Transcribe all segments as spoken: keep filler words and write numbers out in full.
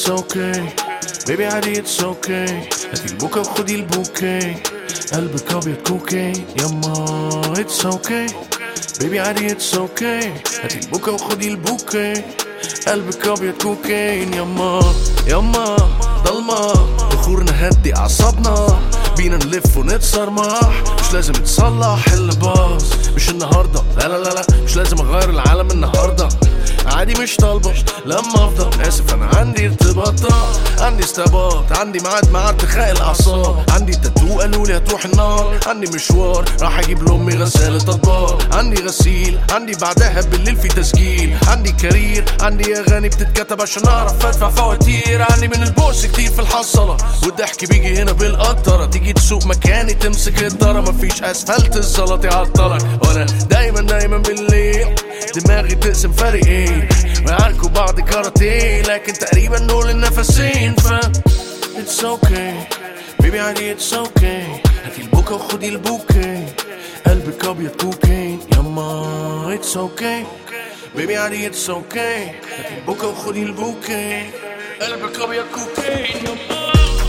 it's okay baby عادي it's okay. هاتي البوكا وخدي البوكي، قلبك ابيض كوكايين يما it's okay baby عادي it's okay. هاتي البوكا وخدي البوكي، قلبك ابيض كوكايين يما يما. ضلمة بخور نهدي اعصابنا، بينا نلف ونتصرمح، مش لازم تصلح اللي باظ مش النهارده، لا لا لا لا مش لازم اغير العالم النهارده، عادي مش طالبه لما افضل اسف. انا عندي ارتباطات، عندي استباط، عندي ميعاد مع ارتخاء الاعصاب، عندي تاتو قالولي هتروح النار، عندي مشوار راح اجيب لامي غسالة اطباق، عندي غسيل، عندي بعدها بالليل في تسجيل، عندي كارير، عندي اغاني بتتكتب عشان اعرف ادفع فواتير، عندي من البوس كتير في الحصله، والضحك بيجي هنا بالقطره، تيجي تسوق مكاني تمسك الدره، مفيش اسفلت الزلط يعطلك، وانا دايما دايما بالليل دماغي تقسم فريقين، ويعاركوا بعض كاراتيه، لكن تقريبا دول النفسين. ف it's okay baby عادي it's okay. هاتي البوكا وخدي البوكي، قلبك ابيض كوكايين يما it's okay baby عادي it's okay. هاتي البوكا وخدي البوكي، قلبك ابيض كوكايين يما.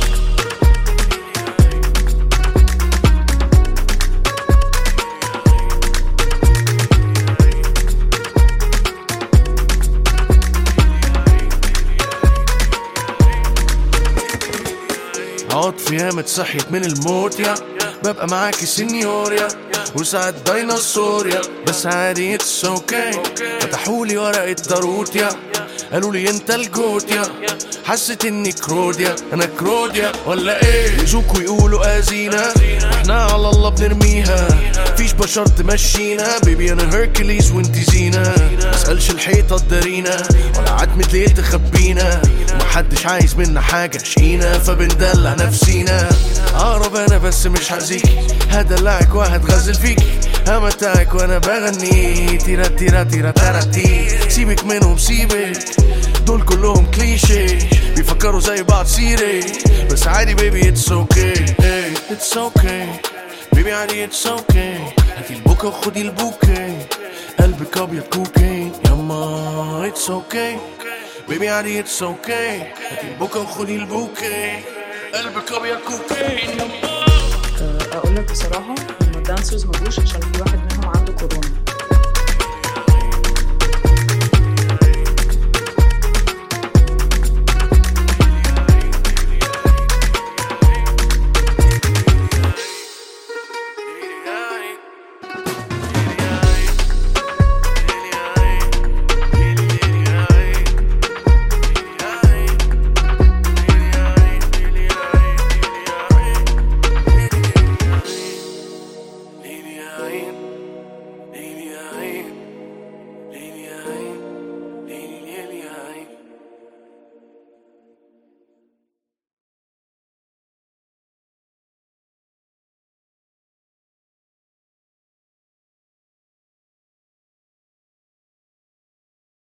عاد في ياما اتصحيت من الموت يا ببقى معاكي سينيوريا، وساعات ديناصور يا بس عادي اتس اوكي. فتحولي ورقة داروت يا قالولي انت الجوت يا، حسيت اني كروديا، انا كروديا ولا ايه؟ يزوكوا يقولوا ازينا احنا على الله بنرميها، فيش بشر تمشينا بيبي انا هيركليز وانتي زينة، مسألش الحيطة تدارينا ولا عتمة ليه تخبينا، ومحدش عايز منا حاجة شقينا فبندلع نفسينا. اقرب انا بس مش هأذيكي، هدلعك وهتغزل فيكي، همتعك وانا بغني تيرا تيرا تيرا تاراتي، سيبك منهم سيبك دول كلهم كليشي، بيفكروا زي بعض سيري، بس عادي بيبي اتس اوكي اتس اوكي بيبي عادي اتس اوكي. هاتي البوكا وخدي البوكي، قلبك ابيض كوكايين يما اتس اوكي بيبي عادي اتس اوكي. هاتي البوكا وخدي البوكي، قلبك ابيض كوكايين يما. اقول لك بصراحه ان الدانسرز ما جوش عشان في واحد منهم عنده كورونا.